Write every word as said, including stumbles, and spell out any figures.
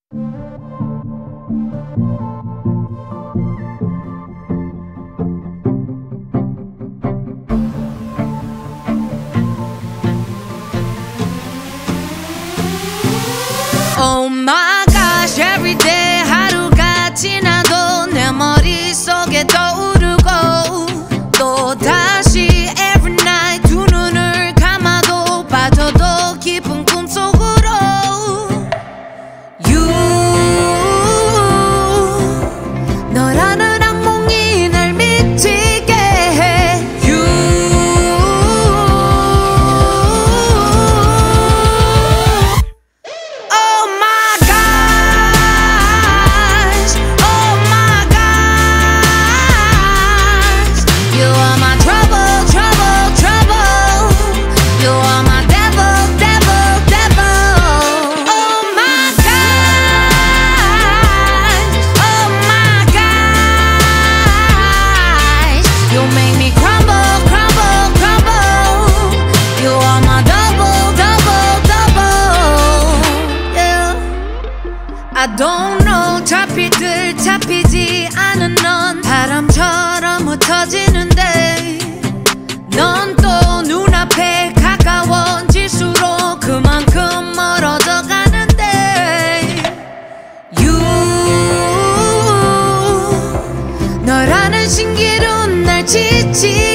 Oh my gosh, every day 하루가 지나도 내 머릿속에 떠오르고 또 다시 every night 두 눈을 감아도 빠져도 깊은 꿈속으로 You 너라는 악몽이 날 미치게 해 You Oh my gosh Oh my gosh You are my trouble, trouble, trouble You are my devil, devil, devil Oh my gosh Oh my gosh You make me crumble, crumble, crumble You are my double, double, double Yeah I don't know 잡힐 듯 잡히지 않은 넌 바람처럼 흩어지는데 넌 또 눈앞에 가까워질수록 그만큼 멀어져 가는데 You 너라는 신기루 날 지치